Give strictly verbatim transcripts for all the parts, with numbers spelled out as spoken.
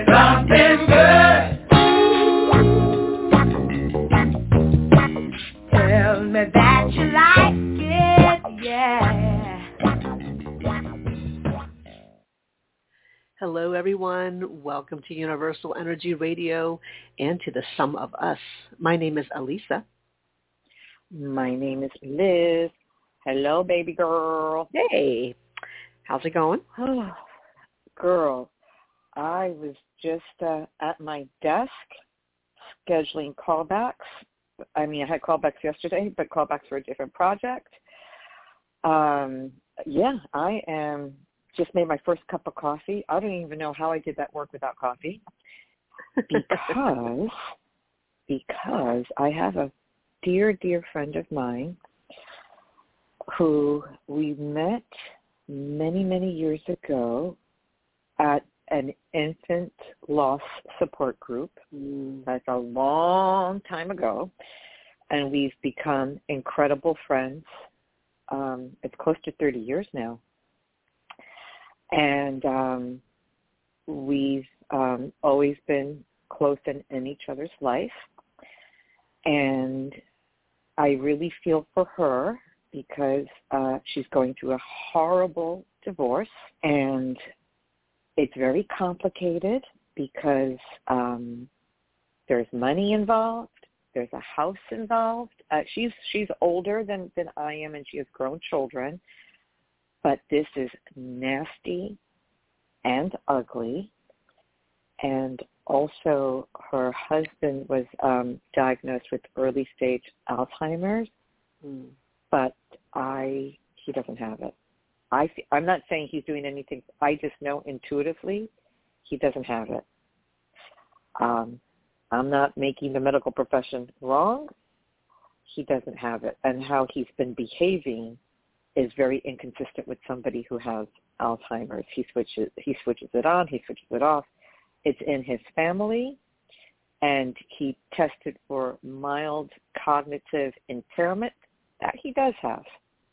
something good. Tell me that you like it, yeah. Hello, everyone. Welcome to Universal Energy Radio and to the Sum of Us. My name is Alisa. My name is Liz. Hello, baby girl. Hey, how's it going? Oh, girl, I was just uh, at my desk scheduling callbacks. I mean, I had callbacks yesterday, but callbacks for a different project. Um, yeah, I am just made my first cup of coffee. I don't even know how I did that work without coffee because because I have a dear, dear friend of mine who we met many, many years ago at an infant loss support group. That's a long time ago, and we've become incredible friends. Um, it's close to thirty years now. And um, we've um, always been close in, in each other's life. And I really feel for her because uh, she's going through a horrible divorce. And it's very complicated because um, there's money involved. There's a house involved. Uh, she's she's older than, than I am, and she has grown children. But this is nasty and ugly. And also her husband was um, diagnosed with early stage Alzheimer's, mm. but I he doesn't have it. I, I'm not saying he's doing anything. I just know intuitively he doesn't have it. Um, I'm not making the medical profession wrong. He doesn't have it. And how he's been behaving is very inconsistent with somebody who has Alzheimer's. He switches he switches it on, he switches it off. It's in his family, and he tested for mild cognitive impairment that he does have.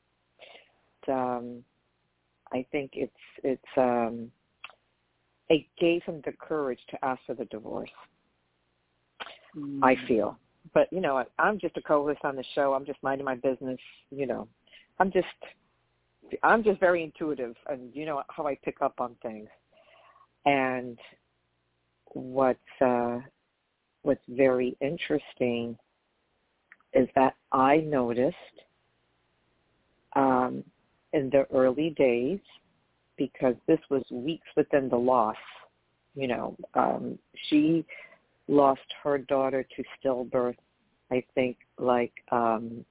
Um, I think it's it's um, it gave him the courage to ask for the divorce. Mm. I feel, but you know, I, I'm just a co-host on the show. I'm just minding my business. You know, I'm just I'm just very intuitive, and you know how I pick up on things. And what's uh, what's very interesting is that I noticed um, in the early days, because this was weeks within the loss. You know, um, she lost her daughter to stillbirth, I think, like um,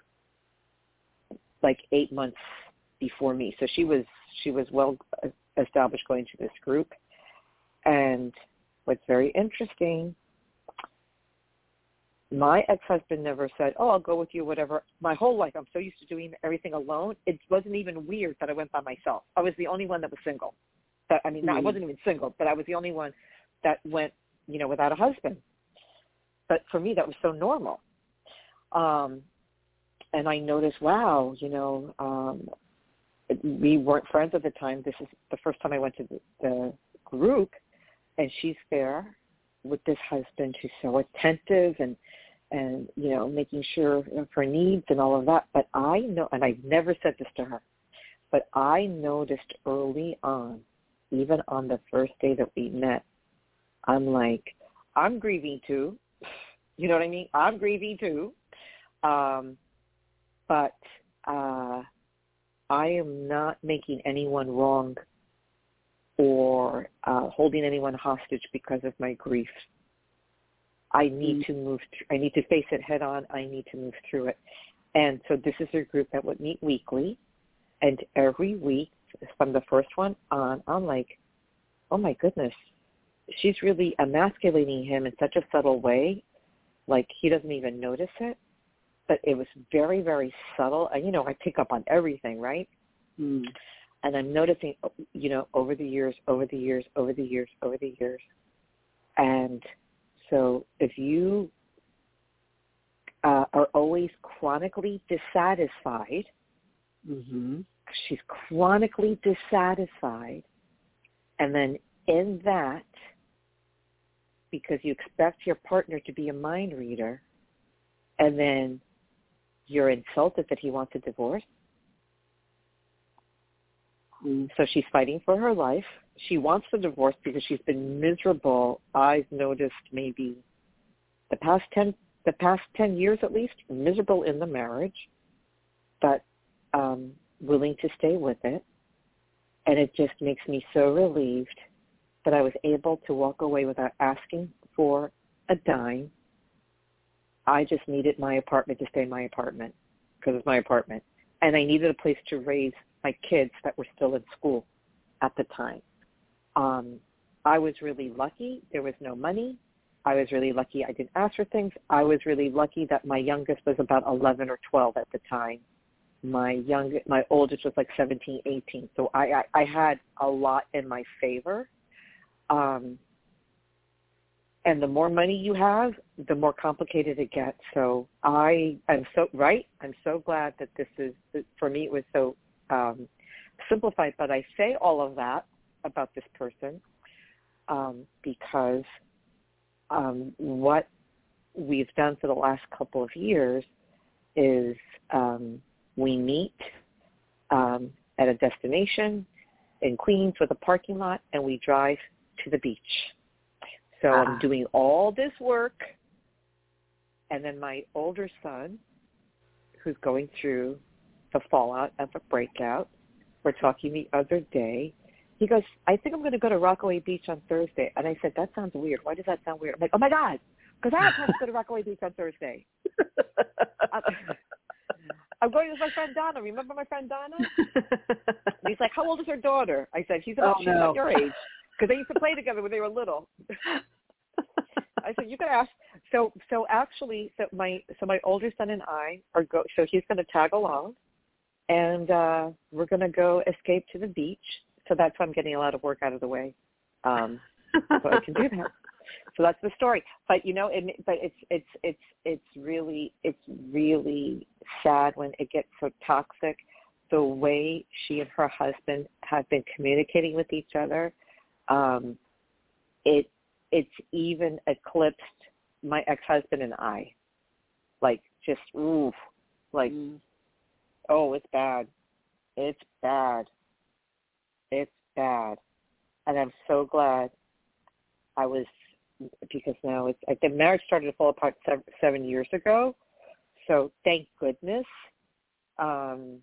like eight months before me. So she was she was well established going to this group. And what's very interesting, my ex-husband never said, oh, I'll go with you, whatever. My whole life, I'm so used to doing everything alone. It wasn't even weird that I went by myself. I was the only one that was single. That, I mean, mm-hmm. no, I wasn't even single, but I was the only one that went, you know, without a husband. But for me, that was so normal. Um, and I noticed, wow, you know, um, we weren't friends at the time. This is the first time I went to the, the group, and she's there with this husband who's so attentive and, and, you know, making sure of her needs and all of that. But I know, and I never said this to her, but I noticed early on, even on the first day that we met, I'm like, I'm grieving too. You know what I mean? I'm grieving too. Um, but uh, I am not making anyone wrong or uh, holding anyone hostage because of my grief. I need mm-hmm. to move. Th- I need to face it head on. I need to move through it. And so this is a group that would meet weekly, and every week from the first one on, I'm like, oh my goodness, she's really emasculating him in such a subtle way, like he doesn't even notice it. But it was very, very subtle. And, you know, I pick up on everything, right? Mm. And I'm noticing, you know, over the years, over the years, over the years, over the years. And so if you uh, are always chronically dissatisfied, mm-hmm. she's chronically dissatisfied, and then in that because you expect your partner to be a mind reader, and then you're insulted that he wants a divorce. Mm. So she's fighting for her life. She wants the divorce because she's been miserable. I've noticed maybe the past ten, the past ten years at least, miserable in the marriage, but um, willing to stay with it. And it just makes me so relieved that I was able to walk away without asking for a dime. I just needed my apartment to stay my apartment because it's my apartment. And I needed a place to raise my kids that were still in school at the time. Um, I was really lucky. There was no money. I was really lucky I didn't ask for things. I was really lucky that my youngest was about eleven or twelve at the time. My young, my oldest was like seventeen, eighteen. So I, I, I had a lot in my favor. Um, and the more money you have, the more complicated it gets. So I am so, right, I'm so glad that this is, for me it was so um, simplified. But I say all of that about this person um, because um, what we've done for the last couple of years is um, we meet um, at a destination in Queens with a parking lot, and we drive to the beach. So ah. I'm doing all this work, and then my older son, who's going through the fallout of a breakout, we're talking the other day. He goes, I think I'm going to go to Rockaway Beach on Thursday. And I said, that sounds weird. Why does that sound weird? I'm like, oh, my God, because I have time to go to Rockaway Beach on Thursday. I'm, I'm going with my friend Donna. Remember my friend Donna? And he's like, how old is her daughter? I said, she's about, oh, she's no. about your age. Because they used to play together when they were little. I said, you can ask. So, so actually, so my so my older son and I are go. So he's going to tag along, and uh, we're going to go escape to the beach. So that's why I'm getting a lot of work out of the way, um, so I can do that. So that's the story. But you know, it, but it's it's it's it's really it's really sad when it gets so toxic. The way she and her husband have been communicating with each other. Um, it it's even eclipsed my ex-husband and I, like just ooh, like mm. oh, it's bad, it's bad, it's bad, and I'm so glad I was because now it's like the marriage started to fall apart seven, seven years ago, so thank goodness. Um,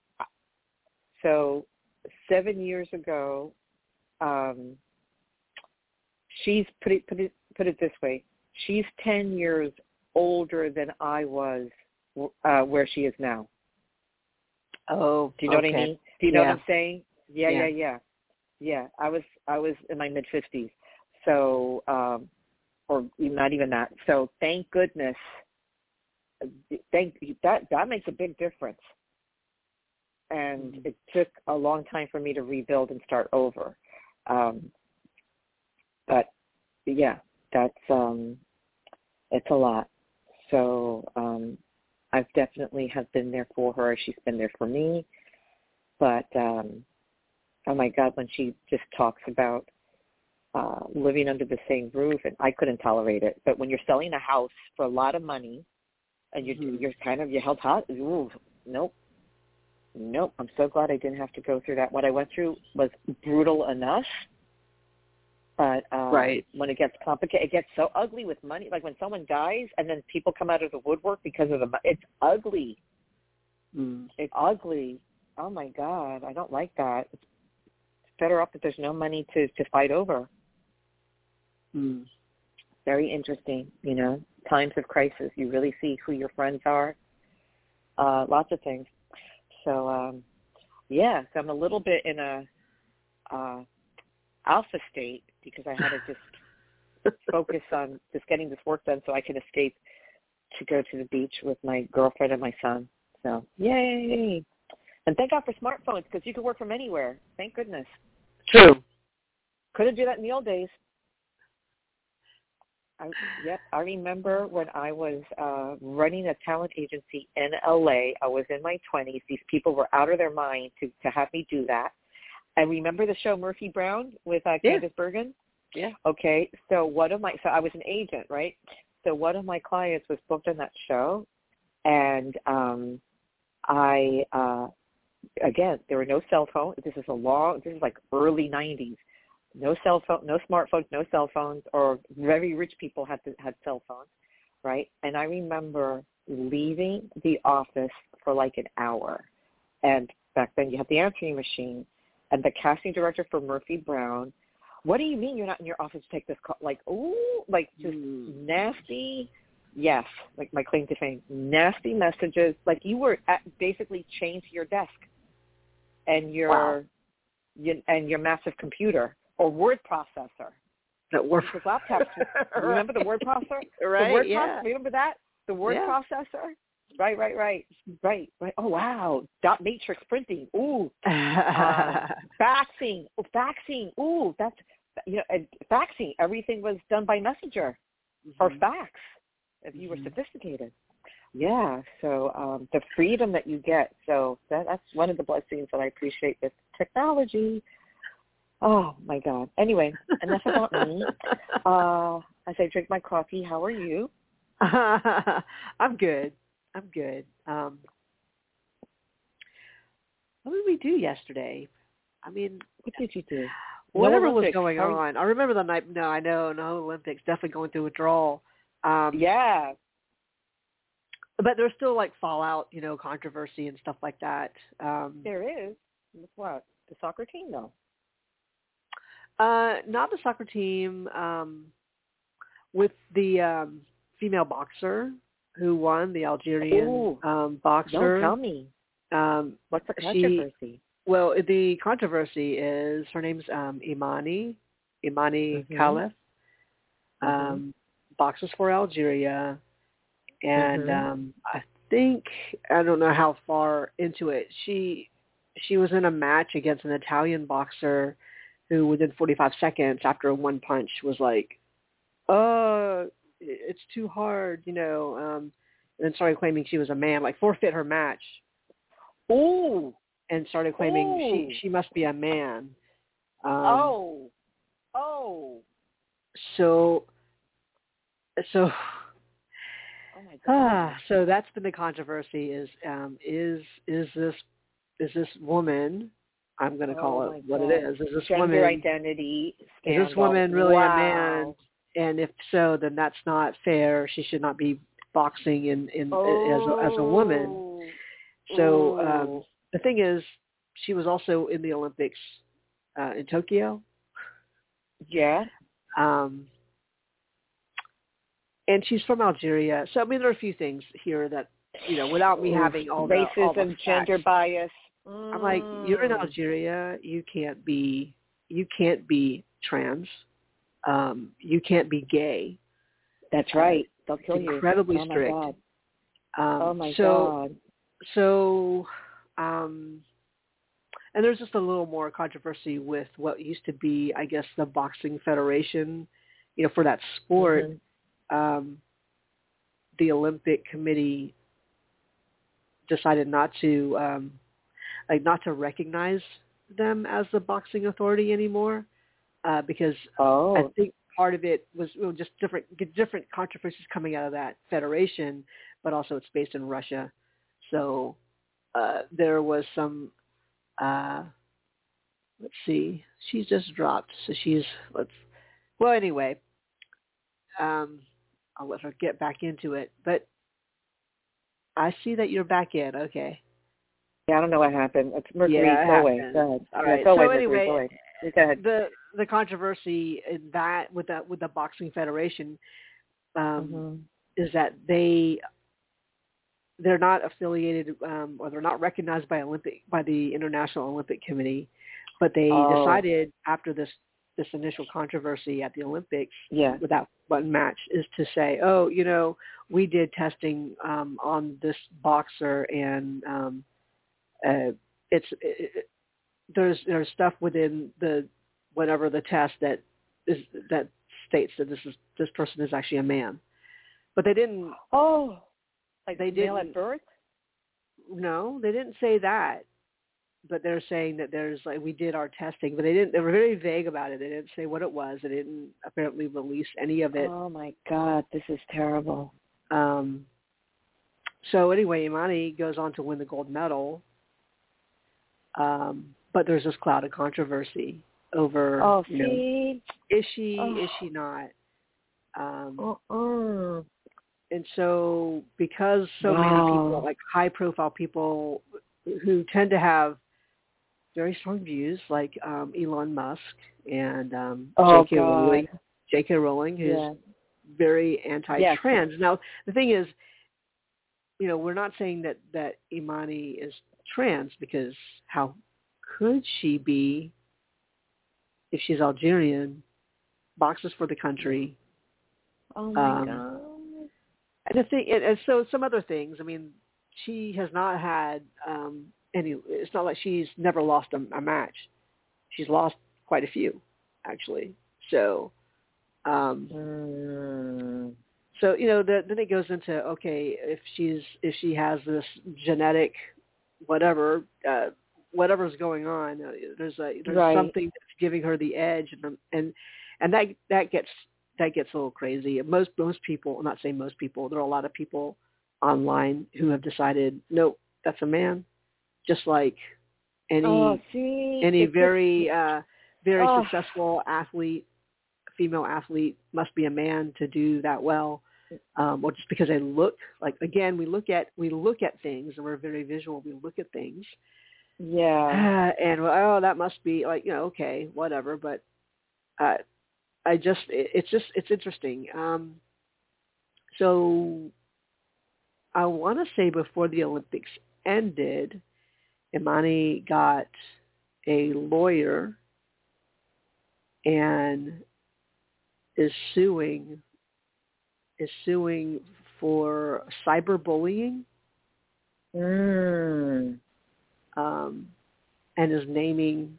so seven years ago. Um, she's put it, put it put it this way. She's ten years older than I was uh, where she is now. Oh, do you know okay. what I mean? Do you know yeah. what I'm saying? Yeah, yeah, yeah, yeah. Yeah, I was I was in my mid fifties, so um, or not even that. So thank goodness. Thank that that makes a big difference. And mm-hmm. it took a long time for me to rebuild and start over. Um, but yeah, that's, um, it's a lot. So, um, I've definitely have been there for her. She's been there for me, but, um, oh my God, when she just talks about, uh, living under the same roof, and I couldn't tolerate it, but when you're selling a house for a lot of money and you're, mm-hmm. you're kind of, you're held hot, ooh, nope. Nope, I'm so glad I didn't have to go through that. What I went through was brutal enough, but um, right. when it gets complicated, it gets so ugly with money. Like when someone dies and then people come out of the woodwork because of the money. It's ugly. Mm. It's ugly. Oh, my God, I don't like that. It's better off that there's no money to, to fight over. Mm. Very interesting, you know, times of crisis. You really see who your friends are, uh, lots of things. So, um, yeah, so I'm a little bit in a uh, alpha state because I had to just focus on just getting this work done so I can escape to go to the beach with my girlfriend and my son. So, yay. And thank God for smartphones because you can work from anywhere. Thank goodness. True. Couldn't do that in the old days. I, yep, I remember when I was uh, running a talent agency in L A. I was in my twenties. These people were out of their mind to, to have me do that. I remember the show Murphy Brown with uh, yeah. Candice Bergen. Yeah. Okay, so one of my, so I was an agent, right? So one of my clients was booked on that show, and um, I, uh, again, there were no cell phones. This is a long, this is like early nineties. No cell phone, no smartphones, no cell phones, or very rich people had to, had cell phones, right? And I remember leaving the office for like an hour, and back then you had the answering machine, and the casting director for Murphy Brown. What do you mean you're not in your office to take this call? Like, ooh, like just mm. nasty. Yes, like my claim to fame, nasty messages. Like you were at basically chained to your desk and your, wow. your and your massive computer or word processor. That word laptops. right. Remember the word processor? Right. The word yeah. processor. Remember that? The word yeah. processor. Right, right, right, right, right. Oh wow, dot matrix printing. Ooh, um, faxing. Oh, faxing. Ooh, that's you know, and faxing. Everything was done by messenger mm-hmm. or fax. If you mm-hmm. were sophisticated. Yeah. So um, the freedom that you get. So that, that's one of the blessings that I appreciate with technology. Oh my God. Anyway, enough about me. Uh, as I drink my coffee, how are you? I'm good. I'm good. Um, what did we do yesterday? I mean, what did you do? Whatever no was going on. I remember the night. No, I know. No Olympics. Definitely going through withdrawal. Um, yeah. But there's still like fallout, you know, controversy and stuff like that. Um, there is. What? The soccer team, though? Uh, not the soccer team. Um, with the um, female boxer who won, the Algerian Ooh, um, boxer. Don't tell me. Um, What's the controversy? She, well, the controversy is her name's um, Imani, Imani mm-hmm. Khalif. Um, mm-hmm. Boxes for Algeria, and mm-hmm. um, I think I don't know how far into it. She she was in a match against an Italian boxer who, within forty-five seconds after one punch, was like, "Oh, it's too hard," you know, um, and then started claiming she was a man, like forfeit her match. Ooh. And started claiming Ooh. she she must be a man. Um, oh. Oh. So. So. Oh my God. Ah, so that's been the controversy: is um, is is this is this woman? I'm going to call oh it what God. it is. Is this Gender woman identity scandal. Is this woman really wow. a man? And if so, then that's not fair. She should not be boxing in, in oh. as a, as a woman. So um, the thing is, she was also in the Olympics uh, in Tokyo. Yeah. Um, and she's from Algeria. So I mean, there are a few things here that, you know, without me having all the racism, all the facts, gender bias. Mm. I'm like, you're in Algeria. You can't be. You can't be trans. Um, you can't be gay. That's right. They'll kill it's you. Incredibly oh strict. My God. Um, oh my so, God. So, um, and there's just a little more controversy with what used to be, I guess, the Boxing Federation, you know, for that sport. Mm-hmm. Um, the Olympic Committee decided not to, um, like, not to recognize them as the boxing authority anymore, uh, because oh. I think part of it was you know, just different different controversies coming out of that federation, but also it's based in Russia. So uh, there was some, uh, let's see, she's just dropped. So she's, let's, well, anyway, um, I'll let her get back into it. But I see that you're back in. Okay. Yeah, I don't know what happened. It's Mercury. Yeah, go away. Go ahead. All yeah, right. Go so away, anyway, Mercury, go away. Go ahead. the the controversy in that with the with the Boxing Federation um, mm-hmm. is that they they're not affiliated um, or they're not recognized by Olympic by the International Olympic Committee, but they oh. decided after this this initial controversy at the Olympics yeah. with that one match is to say, oh, you know, we did testing um, on this boxer and um, uh, it's it, there's there's stuff within the whatever the test that is that states that this is this person is actually a man, but they didn't. Oh, like they male didn't at birth? No, they didn't say that. but they're saying that there's like we did our testing, but they didn't. They were very vague about it. They didn't say what it was. They didn't apparently release any of it. Oh my God, this is terrible. Um. So anyway, Imani goes on to win the gold medal. Um. But there's this cloud of controversy over. Oh, you know, see, is she? oh. Is she not? Um. Uh-uh. And so because so wow. many people, like high-profile people who tend to have very strong views, like um, Elon Musk and um, oh, J K. God. Rowling, J K. Rowling, who's yeah. very anti-trans. Yes. Now, the thing is, you know, we're not saying that, that Imani is trans because how could she be if she's Algerian, boxes for the country. Oh, my um, God. And the thing, and so some other things. I mean, she has not had um, any. It's not like she's never lost a, a match. She's lost quite a few, actually. So, um, Mm. so you know, the, then it goes into okay, if she's if she has this genetic, whatever, uh, whatever's going on, uh, there's a there's Right. something that's giving her the edge, and and and that that gets. that gets a little crazy. Most most people, I'm not saying most people, there are a lot of people online who have decided, nope, that's a man. Just like any oh, see, any it's very just, uh, very oh. successful athlete, female athlete, must be a man to do that well. Um, or just because they look like, again, we look at we look at things and we're very visual. We look at things, yeah, and oh, that must be like, you know, okay, whatever. But uh, I just, it, it's just, it's interesting. Um, so I want to say before the Olympics ended, Imani got a lawyer and is suing, is suing for cyberbullying. Mm. Um, and is naming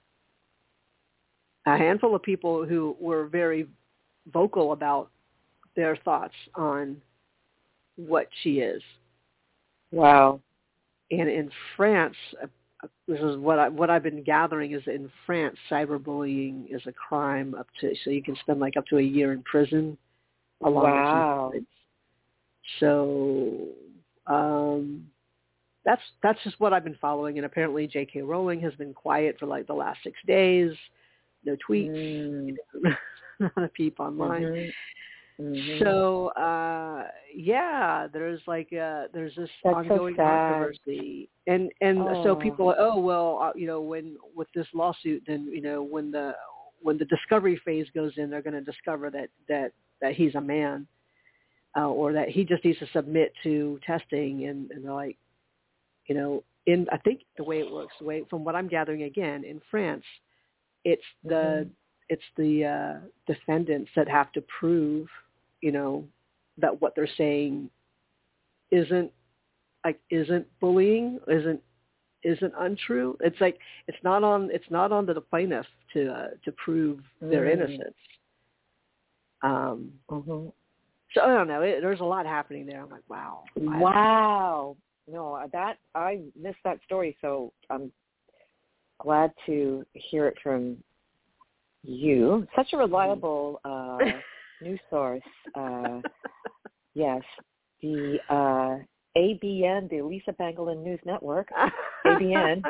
a handful of people who were very vocal about their thoughts on what she is. Wow. And in France, uh, this is what I what I've been gathering is that in France, cyberbullying is a crime up to so you can spend like up to a year in prison. Along Wow. with so um, that's that's just what I've been following. And apparently, J K. Rowling has been quiet for like the last six days. No tweets, Mm. not a peep online. Mm-hmm. Mm-hmm. So uh, yeah, there's like uh, there's this That's ongoing so sad. controversy, and and oh. so people, are, oh well, uh, you know, when with this lawsuit, then you know when the when the discovery phase goes in, they're going to discover that that that he's a man, uh, or that he just needs to submit to testing, and, and they're like, you know, in I think the way it works, the way from what I'm gathering again in France. It's the mm-hmm. it's the uh, defendants that have to prove, you know, that what they're saying isn't like isn't bullying, isn't isn't untrue. It's like it's not on it's not on the plaintiff to uh, to prove mm. their innocence. Um, mm-hmm. So I don't know. It, there's a lot happening there. I'm like, wow, wow. No, that I missed that story, so I'm glad to hear it from you. Such a reliable uh, news source. Uh, yes, the uh, A B N, the Lisa Bangalin News Network, A B N.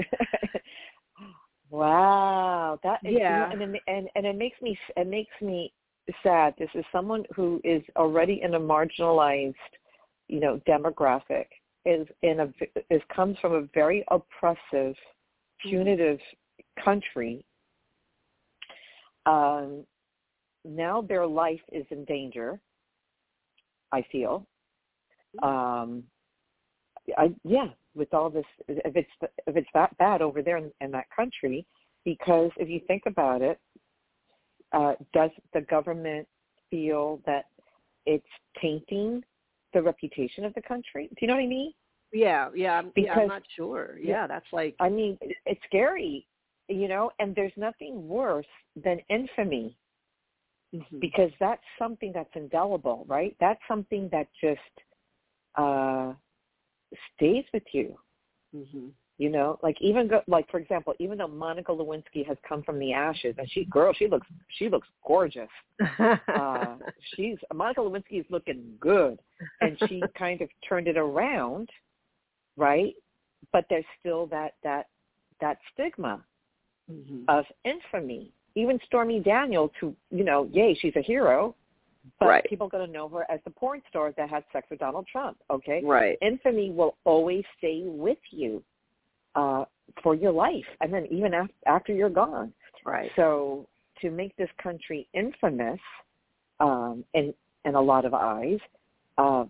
Wow, that is, yeah, you know, and, and and it makes me it makes me sad. This is someone who is already in a marginalized, you know, demographic. Is in a is comes from a very oppressive, punitive country. Um, now their life is in danger. I feel. Um, I yeah, with all this, if it's if it's that bad over there in, in that country, because if you think about it, uh, does the government feel that it's tainting the reputation of the country? Do you know what I mean? Yeah, yeah, I'm, because, yeah, I'm not sure. Yeah, that's like... I mean, it's scary, you know, and there's nothing worse than infamy, mm-hmm. because that's something that's indelible, right? That's something that just uh, stays with you, mm-hmm. You know, like even go, like for example, even though Monica Lewinsky has come from the ashes, and she, girl, she looks, she looks gorgeous. uh, she's Monica Lewinsky is looking good, and she kind of turned it around, right? But there's still that that that stigma mm-hmm. of infamy. Even Stormy Daniels, who, you know, yay, she's a hero, but right. people are going to know her as the porn star that had sex with Donald Trump. Okay, right? Infamy will always stay with you. Uh, for your life, and then even after, after you're gone. Right. So to make this country infamous um, in, in a lot of eyes um,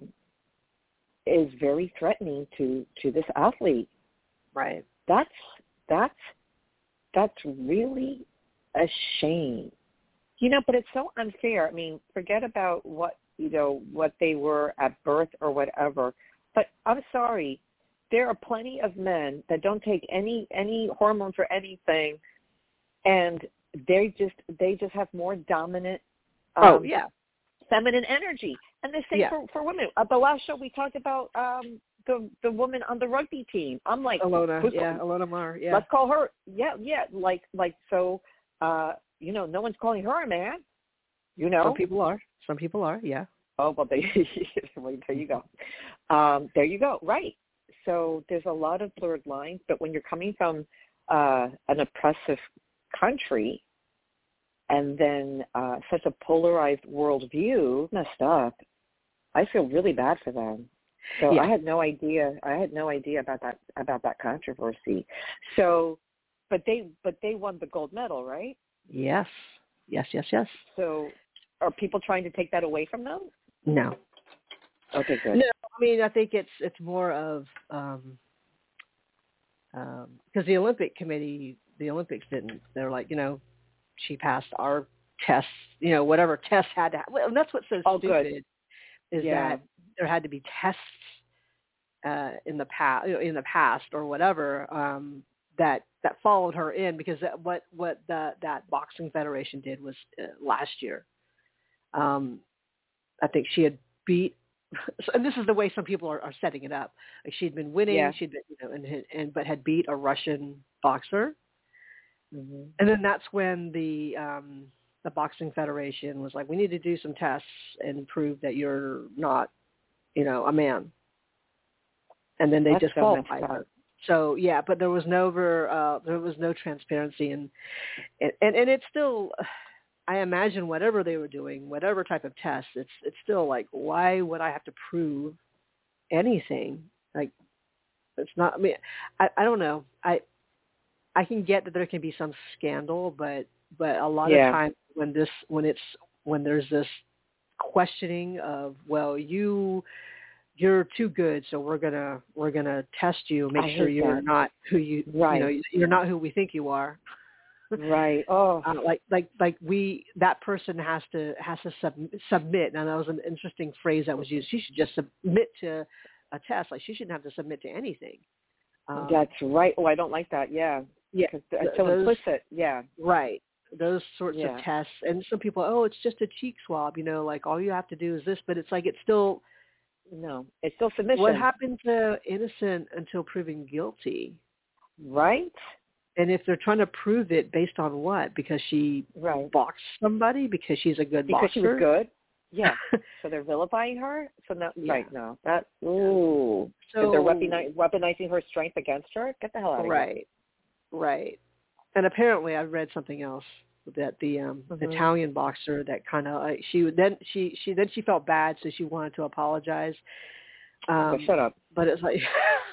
is very threatening to, to this athlete. Right. That's that's that's really a shame. You know, but it's so unfair. I mean, forget about what, you know, what they were at birth or whatever. But I'm sorry. There are plenty of men that don't take any any hormones or anything, and they just they just have more dominant, um, oh yeah, feminine energy. And the same yeah. for, for women. At the last show, we talked about um, the the woman on the rugby team. I'm like, Alona, yeah, Alona Mar, yeah. Let's call her, yeah, yeah, like like so. Uh, you know, no one's calling her a man. You know, some people are. Some people are, yeah. Oh, well, they, well, there you go. Um, there you go. Right. So there's a lot of blurred lines, but when you're coming from uh, an oppressive country and then uh, such a polarized worldview, messed up, I feel really bad for them. So yeah. I had no idea. I had no idea about that about that controversy. So, but they but they won the gold medal, right? Yes. Yes. Yes. Yes. So, are people trying to take that away from them? No. Okay, good. No, I mean, I think it's it's more of um, um, because the Olympic Committee, the Olympics didn't. They're like, you know, she passed our tests, you know, whatever tests had to. Well, and that's what's so oh, stupid good. is yeah. that there had to be tests uh, in the past, you know, in the past or whatever um, that that followed her in because that, what what the, that boxing federation did was uh, last year. Um, I think she had beat. And this is the way some people are, are setting it up. Like she'd been winning, yeah. she'd been, you know, and, and but had beat a Russian boxer, mm-hmm. and then that's when the um, the boxing federation was like, we need to do some tests and prove that you're not, you know, a man, and then they That's disqualified so her. So yeah, but there was no uh, there was no transparency, and and and it's still. I imagine whatever they were doing, whatever type of test, it's it's still like, why would I have to prove anything? Like, it's not. I mean, I, I don't know. I I can get that there can be some scandal, but but a lot yeah. of times when this when it's when there's this questioning of, well, you you're too good, so we're gonna we're gonna test you, make I sure hate you're that. not who you right. you know you're not who we think you are. Right. Oh, uh, like like like we that person has to has to sub, submit. And that was an interesting phrase that was used. She should just submit to a test. Like she shouldn't have to submit to anything. Um, that's right. Oh, I don't like that. Yeah. Yeah. Because it's so those, implicit. Yeah. Right. Those sorts yeah. of tests. And some people, oh, it's just a cheek swab. You know, like all you have to do is this. But it's like it's still. No, it's still submission. What happened to innocent until proven guilty? Right. And if they're trying to prove it based on what? Because she right. boxed somebody? Because she's a good because boxer? Because she was good? Yeah. So they're vilifying her? So no, yeah. Right, no. That, ooh. So they're weaponizing, weaponizing her strength against her? Get the hell out of right, here. Right, right. And apparently I read something else that the um, mm-hmm. Italian boxer that kind of, uh, she would then, she, she, then she felt bad, so she wanted to apologize. Um, oh, shut up. But it's like,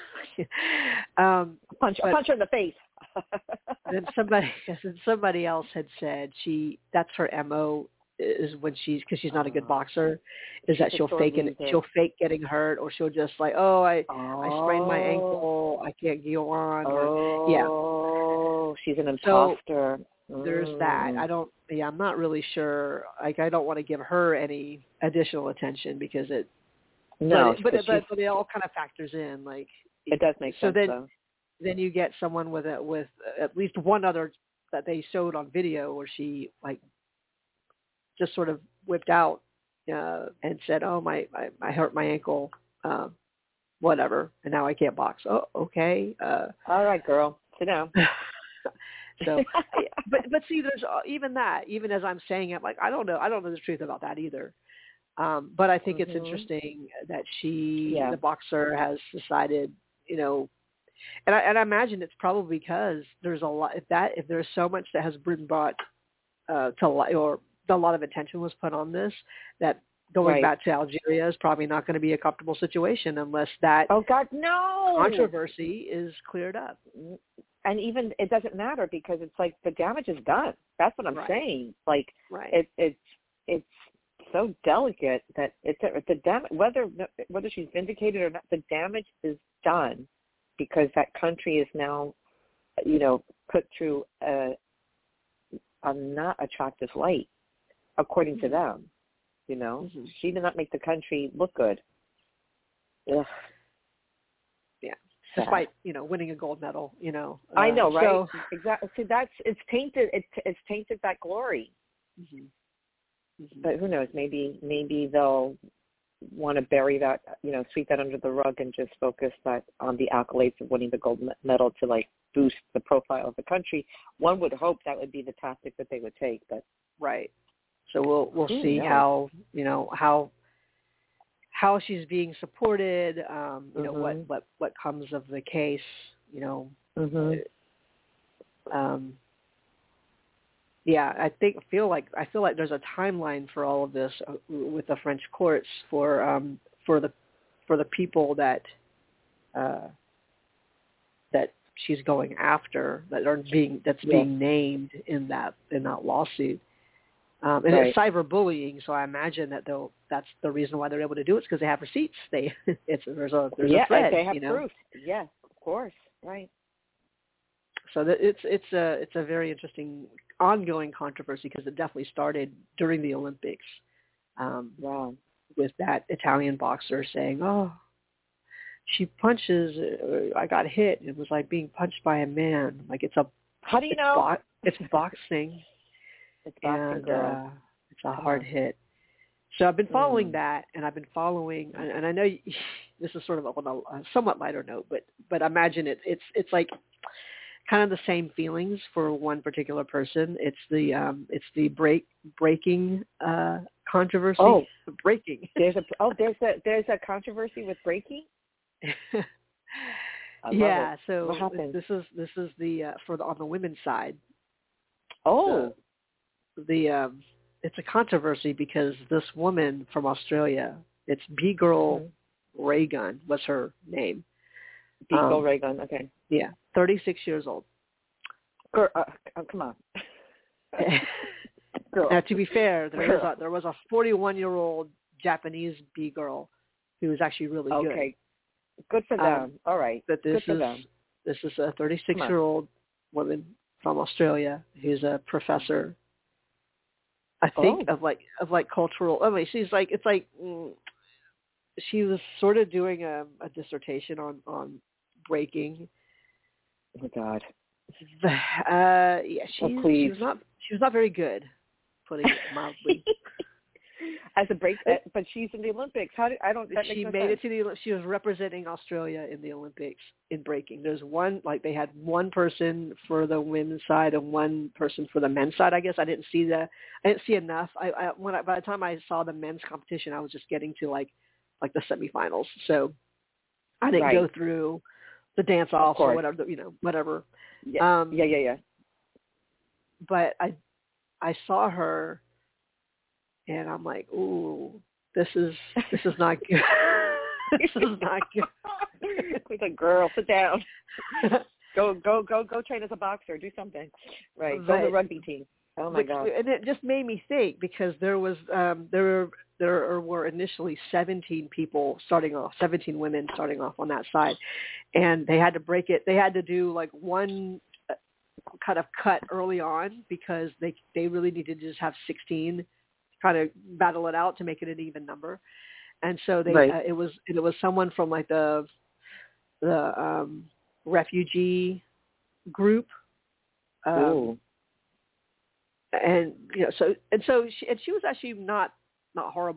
um, punch, but, punch her in the face. then somebody, somebody else had said she that's her M O is when she's because she's not a good boxer, is that she'll fake it, she'll fake getting hurt, or she'll just like, oh, I oh. I sprained my ankle, I can't go on, or oh, yeah. Oh, she's an imposter. So there's mm. that. I don't. Yeah, I'm not really sure. Like, I don't want to give her any additional attention because it. No, but it, but, but, but it all kind of factors in. Like it does make so sense. Then, though. Then you get someone with a, with at least one other that they showed on video where she like just sort of whipped out uh, and said, "Oh, my, my I hurt my ankle," uh, whatever, and now I can't box. Oh, okay. Uh, All right, girl, sit down. so, but but see, there's uh, even that. Even as I'm saying it, like I don't know, I don't know the truth about that either. Um, but I think mm-hmm. it's interesting that she, yeah. the boxer, has decided, you know, and I, and I imagine it's probably because there's a lot. If that if there's so much that has been brought uh, to light, or a lot of attention was put on this, that going right. back to Algeria is probably not going to be a comfortable situation unless that oh God, no controversy is cleared up. And even it doesn't matter because it's like the damage is done. That's what I'm right. saying. Like right. it, it's it's so delicate that it's the dam- whether whether she's vindicated or not, the damage is done because that country is now, you know, put through a, a not attractive light, according mm-hmm. to them. You know, mm-hmm. she did not make the country look good. Ugh. Yeah, despite you know winning a gold medal. You know, uh, I know, right? So, exactly. See, that's it's tainted. It's it's tainted that glory. Mm-hmm. Mm-hmm. But who knows? Maybe maybe they'll want to bury that, you know, sweep that under the rug and just focus that on the accolades of winning the gold medal to like boost the profile of the country. One would hope that would be the tactic that they would take, but right. So we'll we'll who see knows? how you know how how she's being supported. Um, you mm-hmm. know what, what what comes of the case. You know. Mm-hmm. Um. Yeah, I think feel like I feel like there's a timeline for all of this uh, with the French courts for um, for the for the people that uh, that she's going after that are being that's yeah. being named in that in that lawsuit. Um, and right. it's cyberbullying, so I imagine that they'll that's the reason why they're able to do it, because they have receipts. They it's there's a there's yeah, a thread. they have you know? proof. Yes, of course, right. So that it's it's a it's a very interesting ongoing controversy because it definitely started during the Olympics. Um, wow. With that Italian boxer saying, "Oh, she punches. Uh, I got hit. It was like being punched by a man. Like it's a how do you it's know? Bo- it's boxing. It's boxing, and girl. Uh, it's a hard hit." So I've been following mm. that, and I've been following, and, and I know you, this is sort of on a, a somewhat lighter note, but but imagine it. It's it's like kind of the same feelings for one particular person. It's the um, it's the break breaking uh, controversy. Oh, breaking. There's a oh there's a there's a controversy with breaking. yeah. It. So what happened? this is this is the uh, for the on the women's side. Oh, the, the um, it's a controversy because this woman from Australia, it's B Girl mm-hmm. Raygun was her name. B Girl um, Raygun. Okay. Yeah, thirty-six years old. Girl, uh, oh, come on. Girl. Now, to be fair, there Girl. was a, there was a forty-one-year-old Japanese B girl who was actually really good. Okay, good for them. Um, All right, but this good for is them. this is a thirty-six-year-old woman from Australia who's a professor. I think oh. of like of like cultural. I mean, she's like it's like mm, she was sort of doing a, a dissertation on on breaking. Oh my God. Uh, yeah, she, oh, she was not she was not very good, putting it mildly. As a break, but she's in the Olympics. How do I don't? That she makes no made sense. it to the. She was representing Australia in the Olympics in breaking. There's one like they had one person for the women's side and one person for the men's side. I guess I didn't see the. I didn't see enough. I, I when I, by the time I saw the men's competition, I was just getting to like like the semifinals. So I didn't right. go through the dance off or whatever. You know, whatever. Yeah. Um, yeah, yeah, yeah. But I, I saw her, and I'm like, ooh, this is this is not good. This is not good. He's like, girl, sit down. go, go, go, go train as a boxer. Do something. Right. But, go to the rugby team. Oh my but, God. And it just made me think because there was um, there were there were initially seventeen people starting off, seventeen women starting off on that side, and they had to break it. They had to do like one kind of cut early on because they they really needed to just have sixteen, kind of battle it out to make it an even number, and so they right. uh, it was it was someone from like the the um, refugee group. Um, and you know so and so she and she was actually not not horrible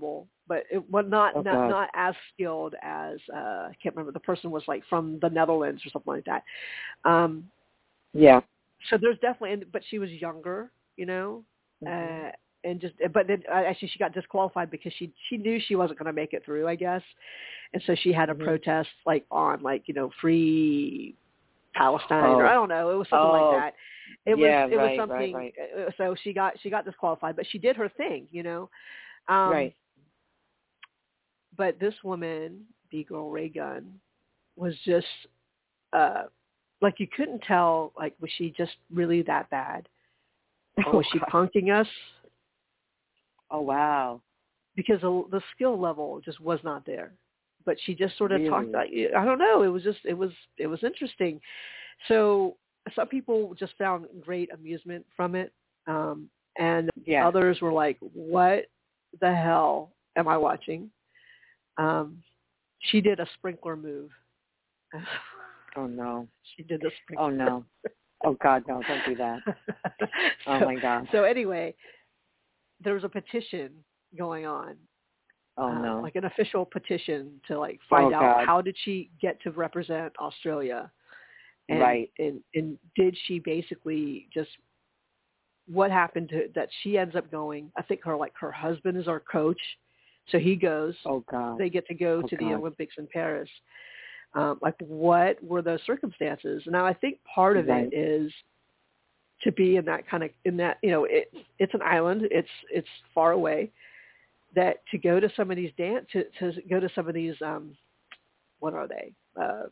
but it was not Oh, not, God. not as skilled as uh, I can't remember. The person was like from the Netherlands or something like that. Um, Yeah. so there's definitely, but she was younger, you know, Mm-hmm. uh, and just, but then uh, actually she got disqualified because she she knew she wasn't going to make it through, I guess, and so she had a Mm-hmm. protest like on like you know free Palestine Oh. or I don't know, it was something Oh. like that. It Yeah, was it was right, something. right, uh, So she got she got disqualified, but she did her thing, you know. Um, right. But this woman, B-Girl Ray Gunn, was just uh, like you couldn't tell. Like, was she just really that bad, or Oh, was she God. punking us? Oh, wow. Because the, the skill level just was not there. But she just sort of talked. Really? Like, I don't know. It was just it was it was interesting. So some people just found great amusement from it, um, and Yeah. others were like, "What the hell am I watching?" Um, she did a sprinkler move. Oh, no. She did a sprinkler. Oh, no. Oh, God, no, don't do that. so, Oh, my God. So anyway, there was a petition going on, Oh, uh, no. like an official petition to like find Oh, out God. how did she get to represent Australia, and Right. and and did she basically just what happened to that she ends up going? I think her like her husband is our coach, so he goes. Oh, God. They get to go Oh, to the God. Olympics in Paris. Um, like, what were those circumstances? Now, I think part of Right. it is to be in that kind of in that you know it it's an island. It's it's far away. That to go to some of these dance to, to go to some of these um, what are they? Uh,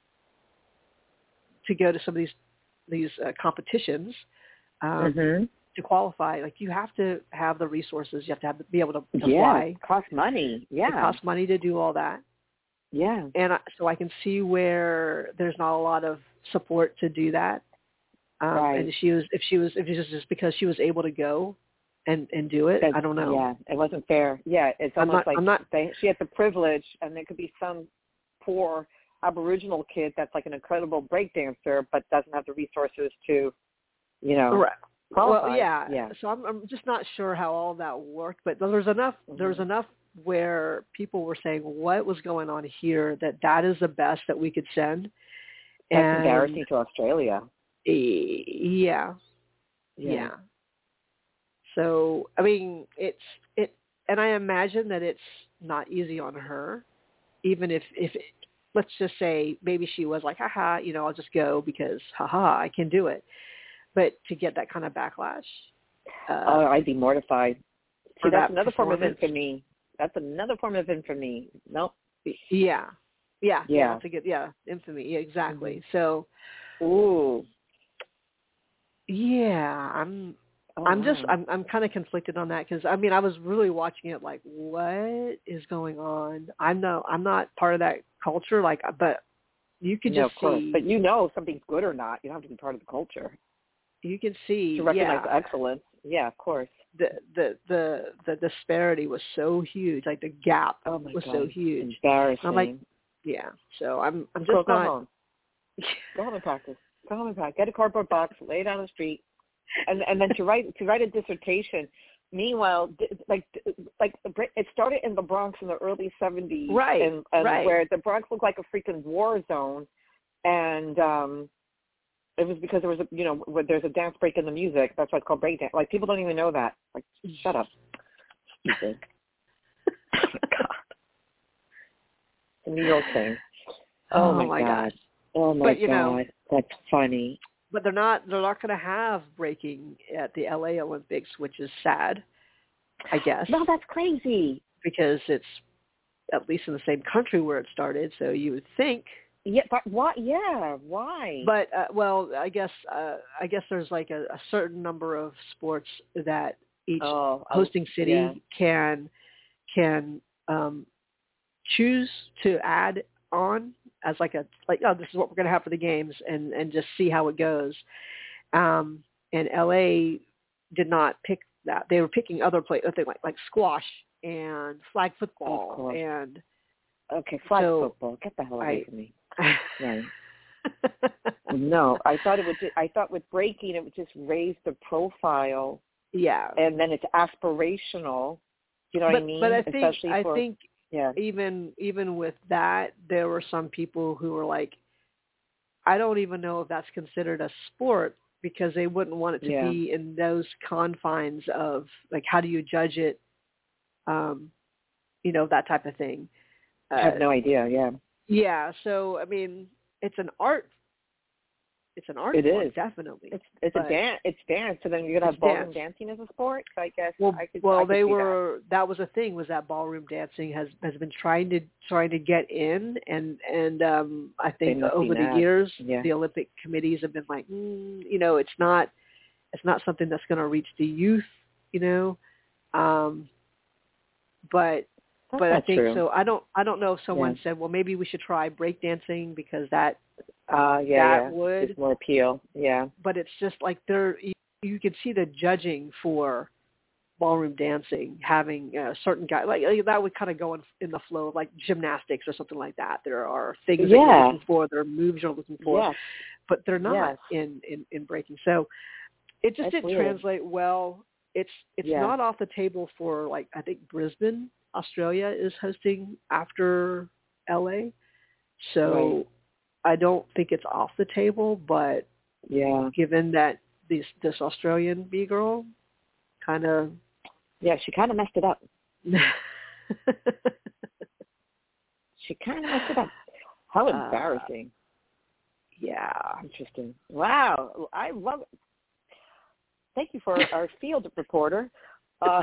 to go to some of these these uh, competitions um, Mm-hmm. to qualify, like you have to have the resources. You have to have be able to, to Yeah. fly. It costs money. Yeah. It costs money to do all that. Yeah. And I, so I can see where there's not a lot of support to do that. Um, Right. And she was, if she was, if it was just because she was able to go and, and do it, That's, I don't know. Yeah, it wasn't fair. Yeah, it's I'm almost not, like I'm not, they, she had the privilege, and there could be some poor Aboriginal kid that's like an incredible breakdancer, but doesn't have the resources to, you know, right. qualify. Well, yeah. Yeah. So I'm, I'm just not sure how all that worked, but there's enough, Mm-hmm. there's enough where people were saying what was going on here, that that is the best that we could send. That's And embarrassing to Australia. Yeah. Yeah. Yeah. So, I mean, it's, it, and I imagine that it's not easy on her, even if, if it, let's just say maybe she was like, haha, you know, I'll just go because, haha, I can do it. But to get that kind of backlash. Uh, Oh, I'd be mortified. See, for that's that another form of performance. infamy. That's another form of infamy. Nope. Yeah. Yeah. Yeah. That's a good, yeah, infamy. Yeah, exactly. Mm-hmm. So, Ooh. yeah, I'm, Oh, I'm just, wow. I'm, I'm kind of conflicted on that because I mean, I was really watching it like, what is going on? I'm no, I'm not part of that culture. Like, but you could No, just of course. see, But you know if something's good or not. You don't have to be part of the culture you can see, to recognize yeah, excellence. Yeah, of course. the, the, the, the disparity was so huge. Like the gap Oh my was God. so huge. Embarrassing. I'm like, yeah. So I'm, I'm just go, go not. home. Go home and practice. Go home and practice. Get a cardboard box, lay it on the street, and and then to write to write a dissertation. Meanwhile, like like it started in the Bronx in the early seventies, Right, and, and right. where the Bronx looked like a freaking war zone, and um, it was because there was a you know where there's a dance break in the music. That's why it's called break dance. Like people don't even know that. Like shut up, stupid. Oh my God. The New York thing. Oh, Oh my, my God. gosh. Oh my But, you God. know, That's funny. But they're not they're not going to have breaking at the L A Olympics, which is sad, I guess. No, that's crazy. Because it's at least in the same country where it started, so you would think. Yeah, but why? Yeah, why? But uh, well, I guess uh, I guess there's like a, a certain number of sports that each oh, hosting city yeah. can can um, choose to add on as like a like oh this is what we're going to have for the games and and just see how it goes. Um, and L A did not pick that. They were picking other play things like like squash and flag football and okay flag so, football. Get the hell away I, from me. Right. No, I thought it would. Just, I thought with breaking it would just raise the profile. Yeah. And then it's aspirational. You know but, what I mean? But I think Especially I for, think yeah. even even with that, there were some people who were like, I don't even know if that's considered a sport because they wouldn't want it to yeah. be in those confines of like, how do you judge it? Um, you know, that type of thing. Uh, I have no idea. Yeah. Yeah. So, I mean, it's an art. It's an art It form, is. definitely. It's it's but a dance. It's dance. So then you're gonna have ballroom dance. dancing as a sport. So I guess Well, I could. well, I could they see were. That. that was the thing was that ballroom dancing has has been trying to trying to get in, and and um, I think over the mad. years, yeah. the Olympic committees have been like, mm, you know, it's not it's not something that's going to reach the youth, you know, um, but. That's but I think true. so. I don't. I don't know if someone yeah. said, "Well, maybe we should try breakdancing because that Uh, yeah, that yeah. would." It's more appeal. Yeah. But it's just like there, you, you can see the judging for ballroom dancing having a certain guy like, like that would kind of go in, in the flow of like gymnastics or something like that. There are things yeah. that you're looking for, there are moves you're looking for, yes. but they're not yes. in, in, in breaking. So it just That's didn't weird. translate well. It's it's yeah. not off the table for like I think Brisbane, Australia is hosting after L A. So right. I don't think it's off the table, but yeah. given that this this Australian B-girl kind of yeah, she kind of messed it up. she kind of messed it up. How embarrassing. Uh, yeah. Interesting. Wow. I love it. Thank you for our field reporter. Uh,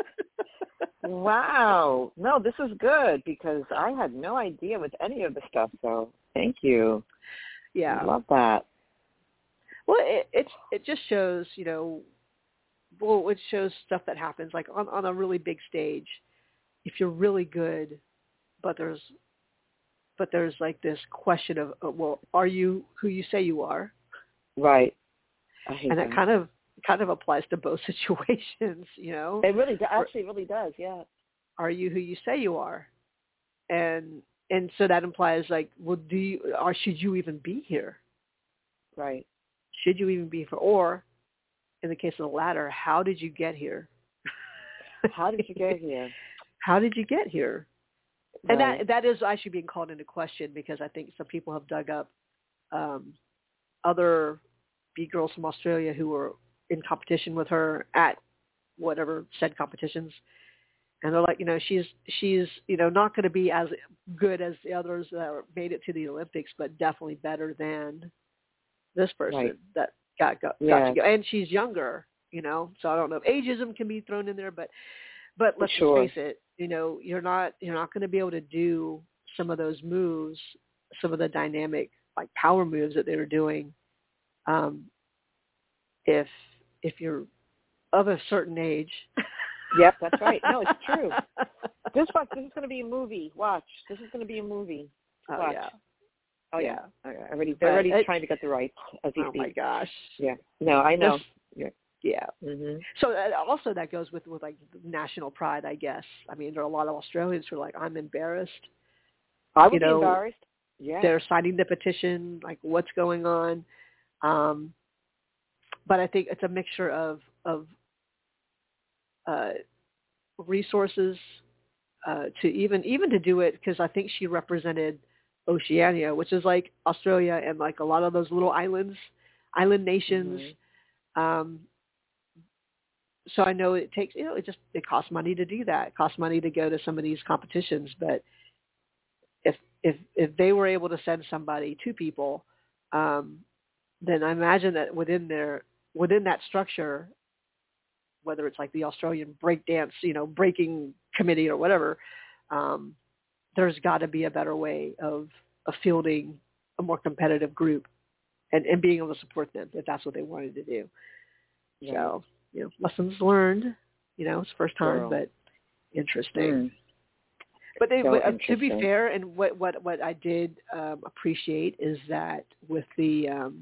wow. No, this is good because I had no idea with any of the stuff. So thank you. Yeah. I love that. Well, it it's it just shows, you know, well, it shows stuff that happens like on on a really big stage. If you're really good, but there's but there's like this question of, uh, well, are you who you say you are? Right. I hate and that, that kind of kind of applies to both situations, you know. It really, actually, it really does. Yeah. Are you who you say you are? And and so that implies like, well, do you or should you even be here? Right. Should you even be here? Or in the case of the latter, how did you get here? How did you get here? How did you get here? Right. And that that is actually being called into question because I think some people have dug up um, other B-girls from Australia who were in competition with her at whatever said competitions. And they're like, you know, she's, she's, you know, not going to be as good as the others that made it to the Olympics, but definitely better than this person right. that got, got, yeah. got to go. And she's younger, you know, so I don't know if ageism can be thrown in there, but, but let's sure. just face it, you know, you're not, you're not going to be able to do some of those moves, some of the dynamic, like power moves that they were doing. Um, if, if you're of a certain age. Yep, that's right. No, it's true. This watch, this is going to be a movie. Watch. This is going to be a movie. Watch. Oh, yeah. Oh, yeah. yeah. I already, they're already it, trying to get the rights, as you oh, see. Oh, my gosh. Yeah. No, I know. This, yeah. Yeah. Mm-hmm. So uh, also that goes with, with, like, national pride, I guess. I mean, there are a lot of Australians who are like, I'm embarrassed. I would you be know, embarrassed. Yeah. They're signing the petition, like, what's going on? Um, but I think it's a mixture of, of uh, resources uh, to even even to do it, because I think she represented Oceania, which is like Australia and like a lot of those little islands, island nations. Mm-hmm. Um, so I know it takes, you know, it just, it costs money to do that. It costs money to go to some of these competitions. But if if if they were able to send somebody, two people, um, then I imagine that within their within that structure, whether it's like the Australian breakdance, you know, breaking committee or whatever, um, there's got to be a better way of, of fielding a more competitive group and, and being able to support them if that's what they wanted to do. Yeah. So, you know, lessons learned, you know, it's first time, Girl. but interesting. Mm. But, they, so but uh, to be fair, and what, what, what I did um, appreciate is that with the, um,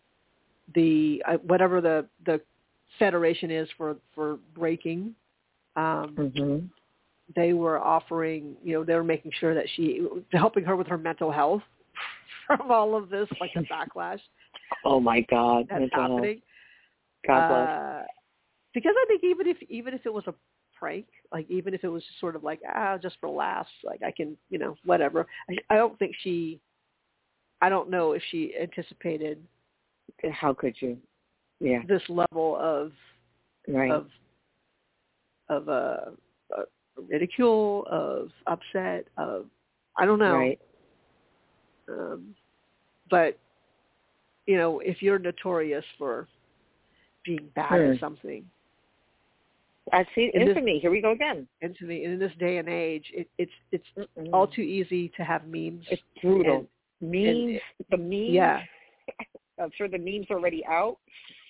the uh, whatever the, the federation is for, for breaking, um, mm-hmm. they were offering, you know, they were making sure that she, helping her with her mental health from all of this, like the backlash. Oh my God. That's happening. God bless. Uh, because I think even if, even if it was a prank, like even if it was sort of like, ah, just for laughs, like I can, you know, whatever. I, I don't think she, I don't know if she anticipated. How could you? Yeah. This level of, right. of, of uh, uh, ridicule, of upset, of, I don't know. Right. Um, but, you know, if you're notorious for being bad hmm. at something. I see in infamy. This, Here we go again. Infamy. In this day and age, it, it's it's Mm-mm. all too easy to have memes. It's brutal. And, memes, and, the memes. Yeah. I'm sure the memes are already out.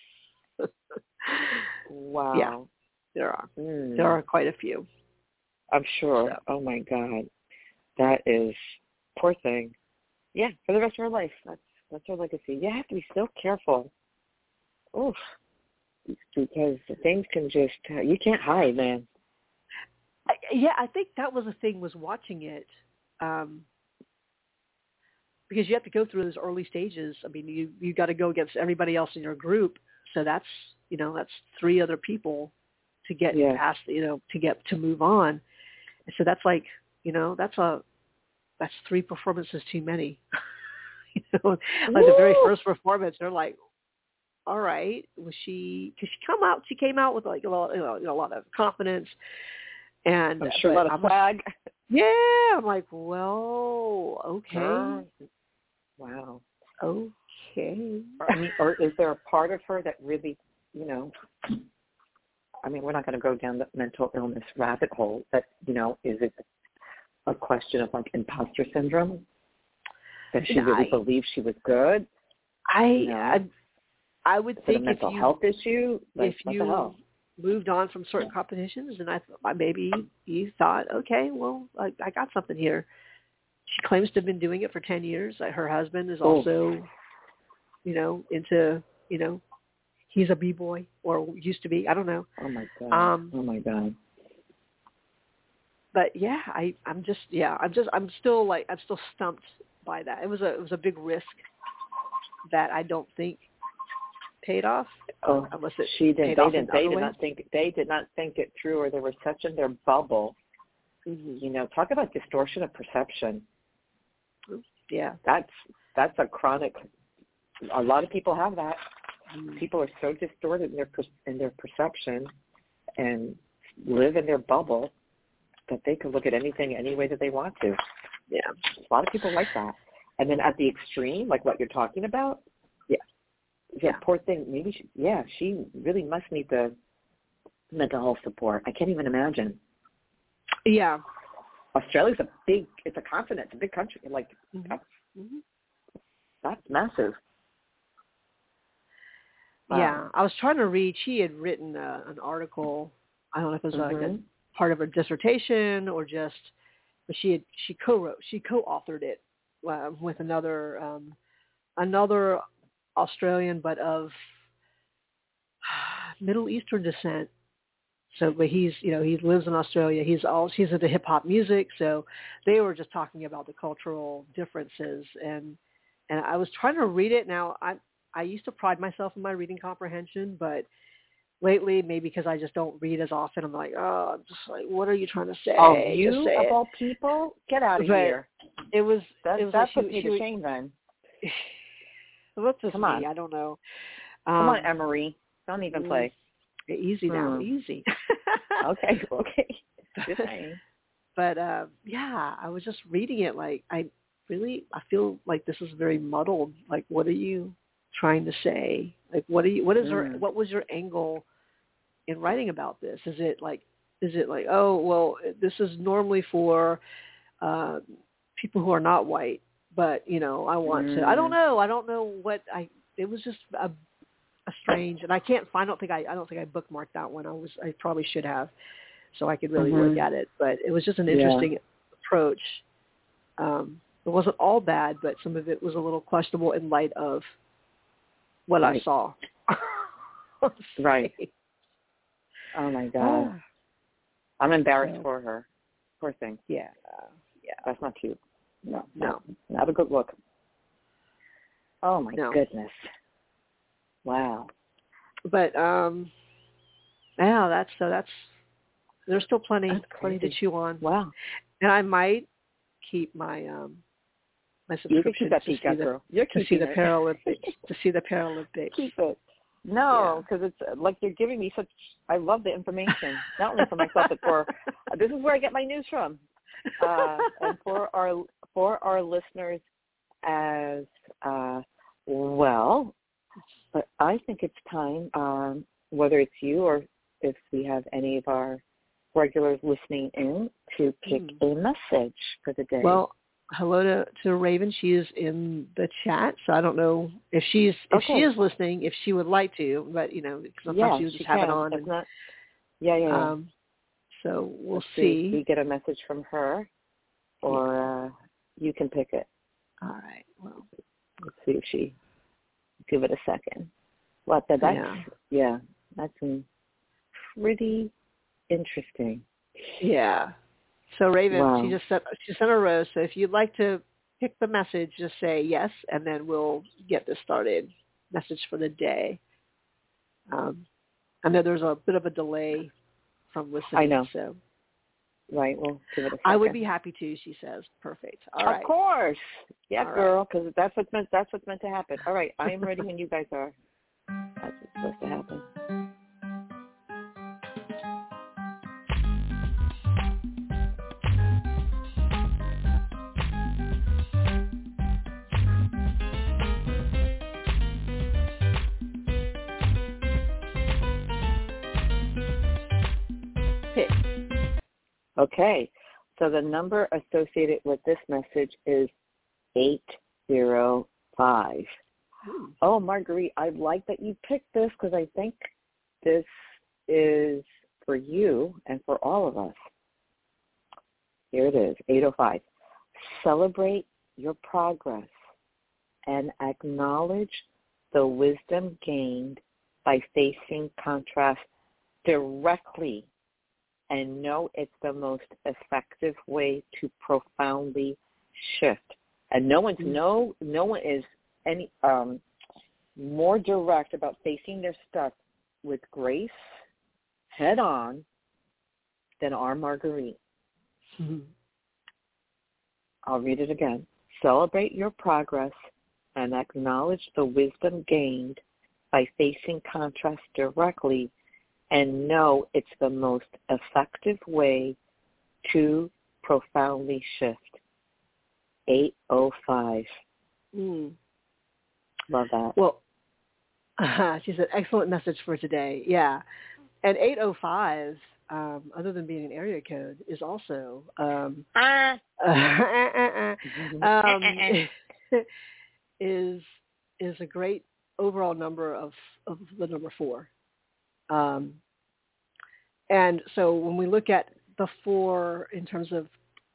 Wow. Yeah, there are. Mm. There are quite a few. I'm sure. So. Oh, my God. That is, poor thing. Yeah, for the rest of her life. That's that's her legacy. You have to be so careful. Oof. Because things can just, you can't hide, man. I, yeah, I think that was the thing, was watching it. Um, because you have to go through those early stages. I mean, you you got to go against everybody else in your group. So that's, you know, that's three other people to get yeah. past, you know, to get to move on. And so that's like, you know, that's a that's three performances too many. you know, like the very first performance, they're like, all right, was she? Because she come out, she came out with like a lot, you know, a lot of confidence, and I'm sure a lot of swag. Yeah, I'm like, well, okay. Uh, wow. Okay. I mean, or is there a part of her that really, you know, I mean, we're not going to go down the mental illness rabbit hole, but, you know, is it a question of, like, imposter syndrome? That she really I, believes she was good? I you know? I, I would is think it a mental if you, health issue? Like, if what you the hell? moved on from certain competitions, and I thought maybe you thought, okay, well, I, I got something here. She claims to have been doing it for ten years. Her husband is also, oh. you know, into, you know, he's a b-boy or used to be. I don't know. Oh my god. Um, oh my god. But yeah, I, I'm just, yeah, I'm just, I'm still like, I'm still stumped by that. It was a, it was a big risk that I don't think paid off. Oh, unless it she did. paid They off did. in They other did ways. not think. They did not think it through, or they were such in their bubble. Mm-hmm. You know, talk about distortion of perception. Yeah, that's that's a chronic. A lot of people have that. Mm-hmm. People are so distorted in their in their perception and live in their bubble that they can look at anything any way that they want to. Yeah, a lot of people like that. And then at the extreme, like what you're talking about, yeah, yeah, poor thing. Maybe she, yeah, she really must need the mental health support. I can't even imagine. Yeah, Australia's a big. It's a continent. It's a big country. Like mm-hmm. that's, Mm-hmm. that's massive. Wow. Yeah, I was trying to read. She had written a, an article. I don't know if it was mm-hmm. like a part of her dissertation or just, but she had she co-wrote, she co-authored it uh, with another um, another Australian, but of Middle Eastern descent. So, but he's, you know, he lives in Australia. He's all, he's into hip hop music. So they were just talking about the cultural differences. And, and I was trying to read it. Now, I, I used to pride myself in my reading comprehension, but lately, maybe because I just don't read as often, I'm like, oh, I'm just like, what are you trying to say? Oh, you just say of it. all people, get out of but here. It was, that, it was that like puts she, me she to was, shame then. What's this Come me? on. I don't know. Come um, on, Emery. Don't even play. Easy now, hmm. easy. okay, okay. Just saying. But uh, yeah, I was just reading it. Like, I really, I feel like this is very muddled. Like, what are you trying to say? Like, what are you? What is mm. your? What was your angle in writing about this? Is it like, is it like, oh, well, this is normally for uh, people who are not white, but you know, I want mm. to. I don't know. I don't know what I. It was just a. A strange, and I can't find. I don't think I. I don't think I bookmarked that one. I was. I probably should have, so I could really mm-hmm. look at it. But it was just an interesting yeah. approach. Um, it wasn't all bad, but some of it was a little questionable in light of what right. I saw. right. Oh my God. I'm embarrassed so, for her. Poor thing. Yeah. Uh, yeah. That's not cute. No. No. Not a good look. Oh my no. goodness. Wow. But um, yeah, that's so that's there's still plenty, That's plenty to crazy. chew on. Wow. And I might keep my um my You can keep subscription that to see peacock, the girl. You're to see keeping the it. Paralympics to see the Paralympics. Keep it. No, because it's uh, like you're giving me such. I love the information, not only for myself, but for uh, this is where I get my news from, uh, and for our for our listeners as uh, well. But I think it's time, um, whether it's you or if we have any of our regulars listening in, to pick mm. a message for the day. Well, hello to, to Raven. She is in the chat, so I don't know if she's if okay. she is listening, if she would like to, but you know, sometimes yeah, she would just she have can. it on. If And, not, yeah, yeah. yeah. Um, so we'll Let's see. see if we get a message from her, or yeah. uh, you can pick it. All right. Well, let's see if she give it a second. What the, that's yeah. yeah, that's pretty interesting. Yeah. So Raven, wow. she just sent she sent a rose. So if you'd like to pick the message, just say yes, and then we'll get this started. Message for the day. Um, I know there's a bit of a delay from listening. I know. So. Right. Well, give it a second. I would be happy to. She says, "Perfect." All right. Of course. Yeah, All girl, because right. that's what's meant. That's what's meant to happen. All right. I am ready when you guys are. That's what's supposed to happen. Pick. Okay. So the number associated with this message is eight zero five. Ooh. Oh, Marguerite, I like that you picked this because I think this is for you and for all of us. Here it is, eight oh five. Celebrate your progress and acknowledge the wisdom gained by facing contrast directly, and know it's the most effective way to profoundly shift. And no one's mm-hmm. no no one is any um, more direct about facing their stuff with grace, head on, than our Marguerite. Mm-hmm. I'll read it again. Celebrate your progress and acknowledge the wisdom gained by facing contrast directly, and know it's the most effective way to profoundly shift. eight oh five. Mm. Love that. Well, uh, she said, excellent message for today. Yeah. And eight oh five, um, other than being an area code, is also um, uh. uh, um, is is a great overall number of, of the number four. Um, and so when we look at the four in terms of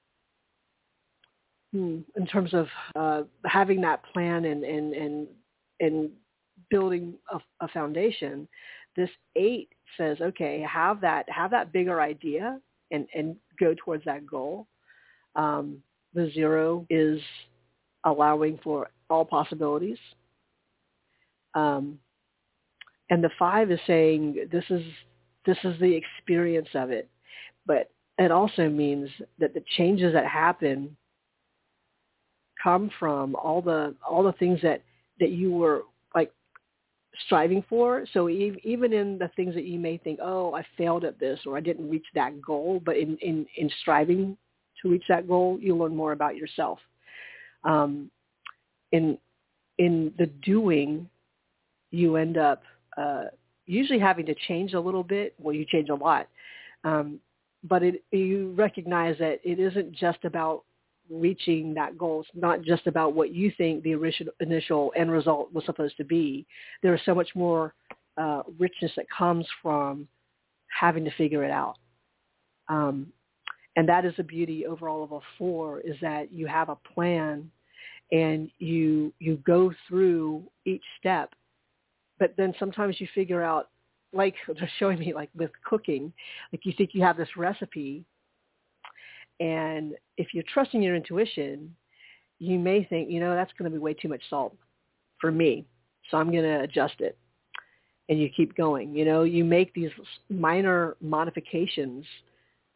hmm, in terms of uh, having that plan and and and, and building a, a foundation, this eight says, okay, have that have that bigger idea and, and go towards that goal. Um, the zero is allowing for all possibilities. Um, and the five is saying this is this is the experience of it. But it also means that the changes that happen come from all the all the things that, that you were like striving for. So even in the things that you may think, oh, I failed at this or I didn't reach that goal, but in, in, in striving to reach that goal, you learn more about yourself. Um, in in the doing, you end up uh, usually having to change a little bit. Well, you change a lot, um, but it, you recognize that it isn't just about reaching that goal. It's not just about what you think the original, initial end result was supposed to be. There is so much more uh, richness that comes from having to figure it out. Um, and that is the beauty overall of a four, is that you have a plan and you you go through each step, but then sometimes you figure out, like they're showing me like with cooking, like you think you have this recipe, and if you're trusting your intuition, you may think, you know, that's going to be way too much salt for me, so I'm going to adjust it. And you keep going. You know, you make these minor modifications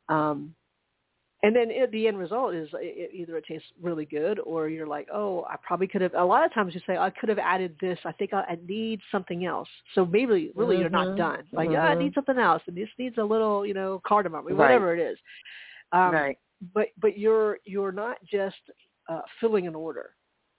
Um, and then it, the end result is it, either it tastes really good or you're like, oh, I probably could have. A lot of times you say, I could have added this. I think I, I need something else. So maybe really mm-hmm. you're not done. Like, mm-hmm. oh, I need something else. And this needs a little, you know, cardamom, right. whatever it is. Um, right. But but you're you're not just uh, filling an order.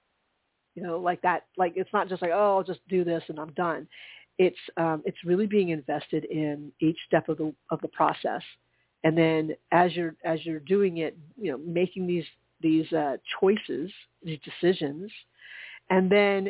You know, like that. Like it's not just like, oh, I'll just do this and I'm done. It's um, it's really being invested in each step of the of the process. And then as you're as you're doing it, you know, making these these uh, choices, these decisions, and then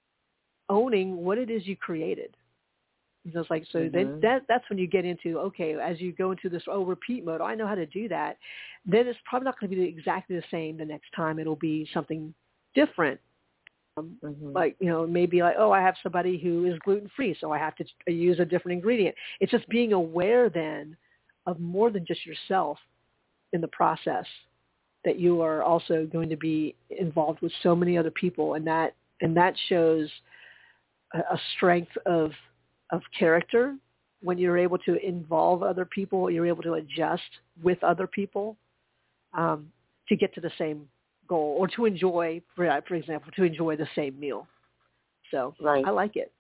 owning what it is you created. You know, it's like so. Mm-hmm. Then that that's when you get into okay. As you go into this oh repeat mode, oh, I know how to do that. Then it's probably not going to be exactly the same the next time. It'll be something different. Um, mm-hmm. Like you know, maybe like oh, I have somebody who is gluten free, so I have to use a different ingredient. It's just being aware then of more than just yourself in the process, that you are also going to be involved with so many other people, and that and that shows a, a strength of of character when you're able to involve other people, you're able to adjust with other people um, to get to the same goal or to enjoy, for, for example, to enjoy the same meal. So right. I like it.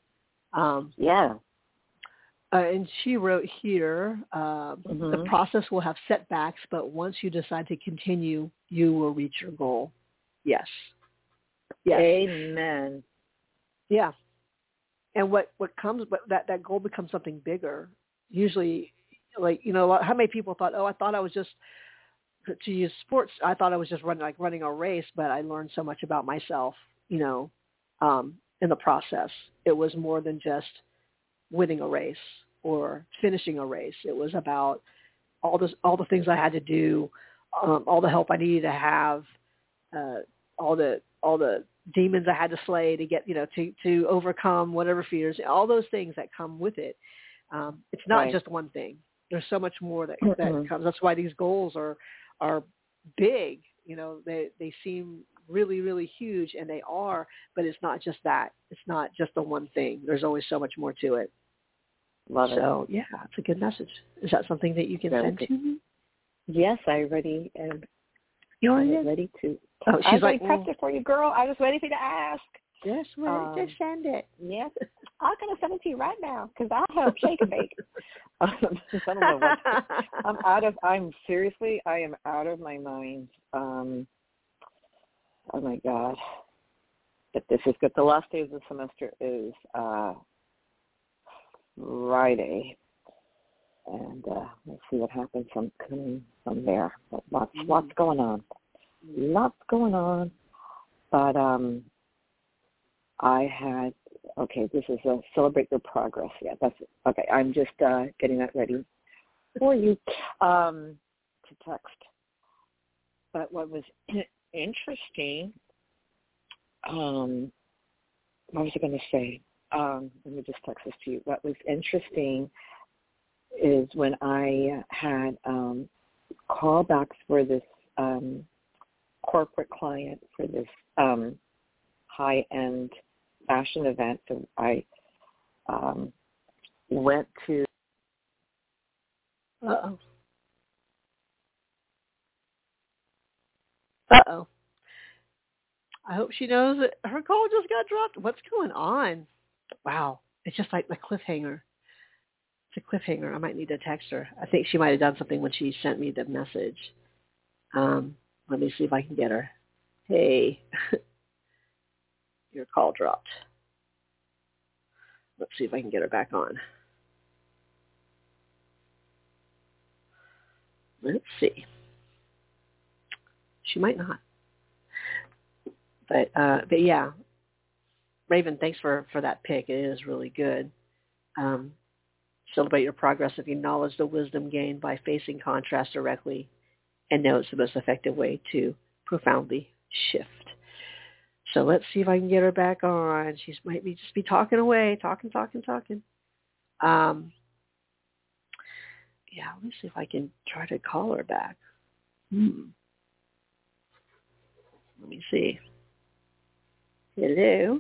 Um, yeah. Uh, and she wrote here, uh, mm-hmm. the process will have setbacks, but once you decide to continue, you will reach your goal. Yes. Yes. Amen. Yeah. And what, what comes, but that, that goal becomes something bigger. Usually, like, you know, how many people thought, oh, I thought I was just, to use sports, I thought I was just running, like running a race, but I learned so much about myself, you know, um, in the process. It was more than just winning a race or finishing a race. It was about all this, all the things I had to do, um, all the help I needed to have, uh, all the all the demons I had to slay to get, you know, to to overcome whatever fears, all those things that come with it. Um, it's not right. just one thing. There's so much more that that mm-hmm. comes. That's why these goals are are big. You know, they they seem really really huge, and they are, but it's not just that. It's not just the one thing. There's always so much more to it. Love it. So, yeah, it's a good message. Is that something that you can Very send good. to me? Yes, I already am You're ready to. Oh, she's I like, prepped well, it for you, girl. I was ready for you to ask. Just ready um, to send it. Yes. I'm going to send it to you right now because I'll help shake and bake. um, I don't know what. I'm out of, I'm seriously, I am out of my mind. Um, oh, my God. But this is good. The last day of the semester is uh, Friday, and uh, let's see what happens from from there. But lots, mm-hmm. lots going on, lots going on. But um, I had okay. This is a celebrate your progress. Yeah, that's okay. I'm just uh, getting that ready for you um, to text. But what was interesting? Um, what was I going to say? Um, let me just text this to you. What was interesting is when I had um, callbacks for this um, corporate client for this um, high-end fashion event. So I um, went to. Uh-oh. Uh-oh. I hope she knows that her call just got dropped. What's going on? Wow. It's just like the cliffhanger. It's a cliffhanger. I might need to text her. I think she might have done something when she sent me the message. Um, let me see if I can get her. Hey, your call dropped. Let's see if I can get her back on. Let's see. She might not. But uh, but yeah, Raven, thanks for, for that pick. It is really good. Um, celebrate your progress if you acknowledge the wisdom gained by facing contrast directly and know it's the most effective way to profoundly shift. So let's see if I can get her back on. She might be just be talking away, talking, talking, talking. Um, yeah, let me see if I can try to call her back. Hmm. Let me see. Hello.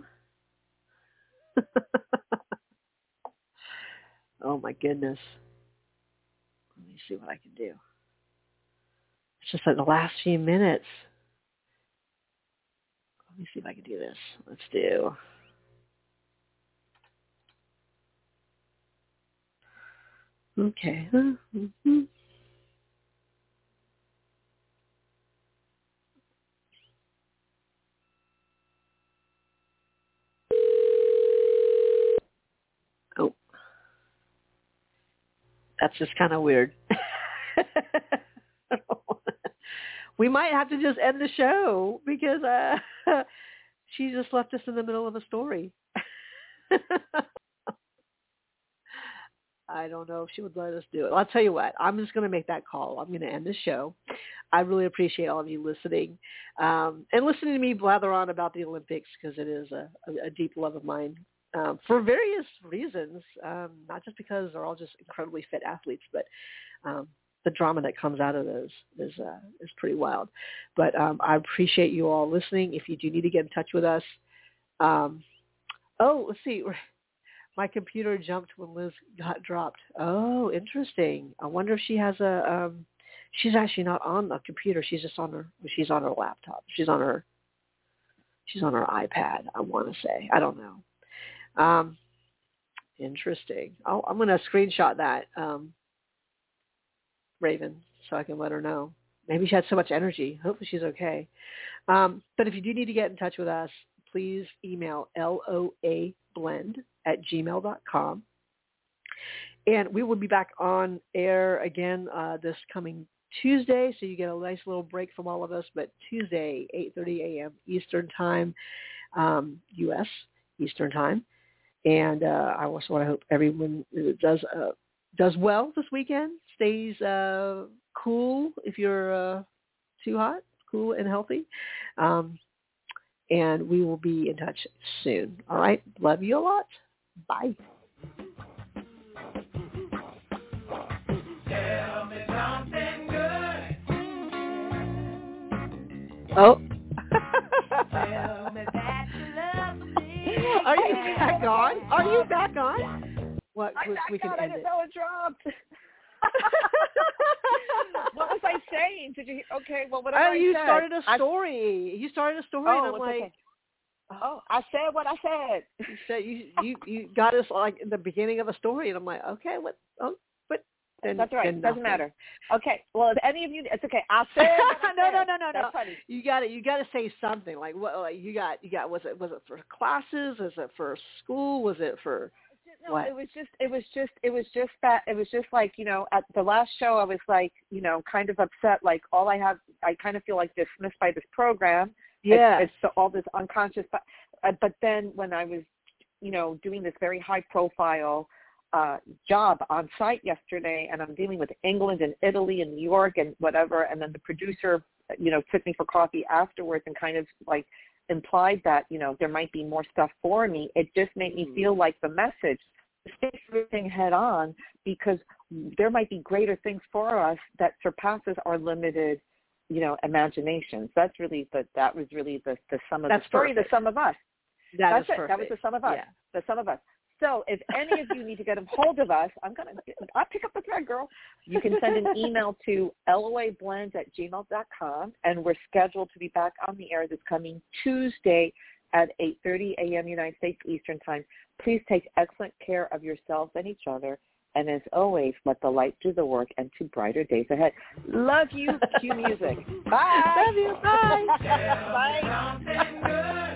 Oh my goodness. Let me me see what I can do. It's just that the last few minutes. Let me see if I can do this. Let's do. Okay. Mm-hmm. Oh. That's just kind of weird. We might have to just end the show because uh, she just left us in the middle of a story. I don't know if she would let us do it. I'll tell you what. I'm just going to make that call. I'm going to end the show. I really appreciate all of you listening um, and listening to me blather on about the Olympics because it is a, a, a deep love of mine um, for various reasons, um, not just because they're all just incredibly fit athletes, but um, the drama that comes out of those is uh, is pretty wild. But um, I appreciate you all listening. If you do need to get in touch with us, um, oh, let's see. My computer jumped when Liz got dropped. Oh, interesting. I wonder if she has a. Um, she's actually not on the computer. She's just on her. She's on her laptop. She's on her. She's on her iPad. I want to say. I don't know. Um, interesting. Oh, I'm going to screenshot that, um, Raven, so I can let her know. Maybe she had so much energy. Hopefully she's okay. Um, but if you do need to get in touch with us, please email loablend at gmail dot com. And we will be back on air again uh, this coming Tuesday, so you get a nice little break from all of us. But Tuesday, eight thirty a.m. Eastern Time, um, U S Eastern Time. And uh, I also want to hope everyone does uh, does well this weekend, stays uh, cool if you're uh, too hot, cool and healthy. Um, and we will be in touch soon. All right? Love you a lot. Bye. Tell me something good. Oh. Tell me that you love me. Are you back on? Are you back on? What? I'm We, back we can on. I end didn't it. know it dropped. What was I saying? Did you? Okay. Well, whatever Oh, I you said, started a I- story. You started a story, Oh, and I'm it's like, okay. Oh, I said what I said. you said you you you got us like in the beginning of a story, and I'm like, okay, what? Oh, but then, That's right. then Doesn't nothing. matter. Okay. Well, if any of you, it's okay. I said. What I no, said. no, no, no, That's no. funny. You got to you got to say something like what? Like you got you got was it was it for classes? Was it for school? Was it for No, what? it was just, it was just, it was just that, it was just like, you know, at the last show, I was like, you know, kind of upset. Like all I have, I kind of feel like dismissed by this program. Yeah. It's, it's all this unconscious. But, uh, but then when I was, you know, doing this very high profile uh, job on site yesterday, and I'm dealing with England and Italy and New York and whatever, and then the producer, you know, took me for coffee afterwards and kind of like implied that, you know, there might be more stuff for me. It just made me feel like the message, face everything head on, because there might be greater things for us that surpasses our limited, you know, imaginations. That's really the, that was really the, the sum of That's the story, perfect. the sum of us. That That's is it. perfect. That was the sum of us. Yeah. The sum of us. So if any of you need to get a hold of us, I'm going to, I'll pick up the thread, girl. You can send an email to loablend at gmail dot com, and we're scheduled to be back on the air this coming Tuesday at eight thirty a.m. United States Eastern Time. Please take excellent care of yourselves and each other. And as always, let the light do the work and to brighter days ahead. Love you. Cue music. Bye. Love you. Bye. Bye.